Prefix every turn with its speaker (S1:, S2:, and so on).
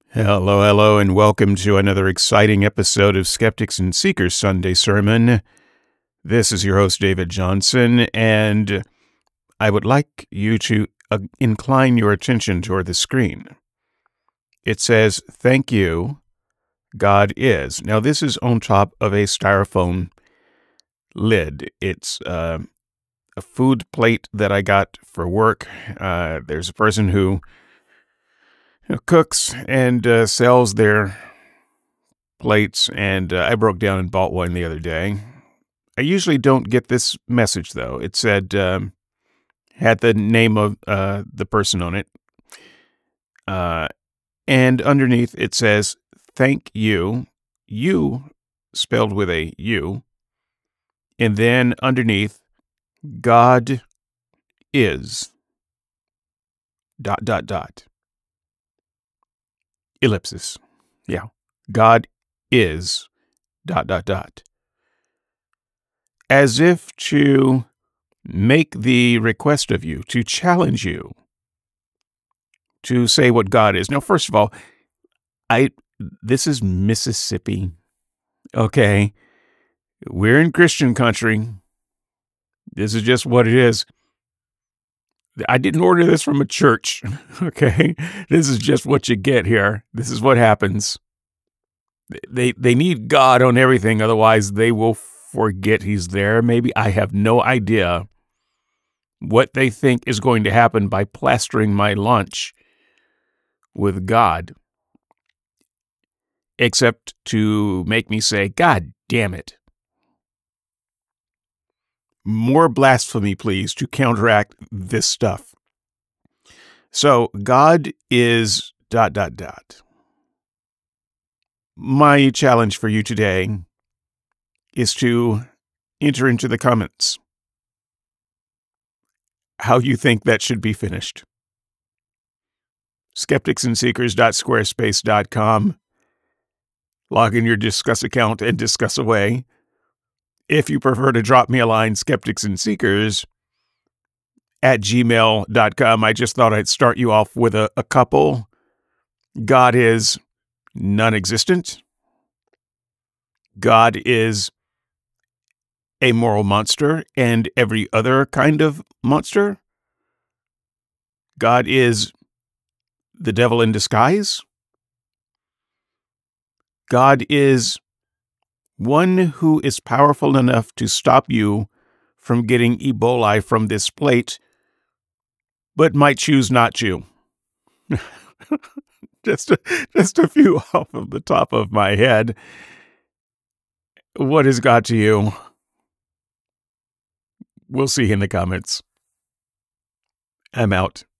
S1: Hello, hello, and welcome to another exciting episode of Skeptics and Seekers Sunday Sermon. This is your host, David Johnson, and I would like you to incline your attention toward the screen. It says, "Thank you, God is." Now, this is on top of a styrofoam lid. It's a food plate that I got for work. There's a person who cooks and sells their plates, and I broke down and bought one the other day. I usually don't get this message, though. It said, had the name of the person on it, uh, and underneath it says, "Thank you," you spelled with a U, and then underneath, "God is," dot, dot, dot, ellipsis. Yeah, God is, dot, dot, dot. As if to make the request of you, to challenge you to say what God is. Now, first of all, this is Mississippi, okay? We're in Christian country. This is just what it is. I didn't order this from a church, okay? This is just what you get here. This is what happens. They need God on everything, otherwise they will forget he's there. Maybe I have no idea what they think is going to happen by plastering my lunch with God, except to make me say, "God damn it." More blasphemy, please, to counteract this stuff. So, God is ... dot, dot, dot. My challenge for you today is to enter into the comments how you think that should be finished. skepticsandseekers.squarespace.com. Log in your Discuss account and discuss away. If you prefer to drop me a line, skepticsandseekers@gmail.com. I just thought I'd start you off with a couple. God is non-existent. God is a moral monster and every other kind of monster. God is the devil in disguise. God is one who is powerful enough to stop you from getting Ebola from this plate, but might choose not to. just a few off of the top of my head. What is God to you? We'll see in the comments. I'm out.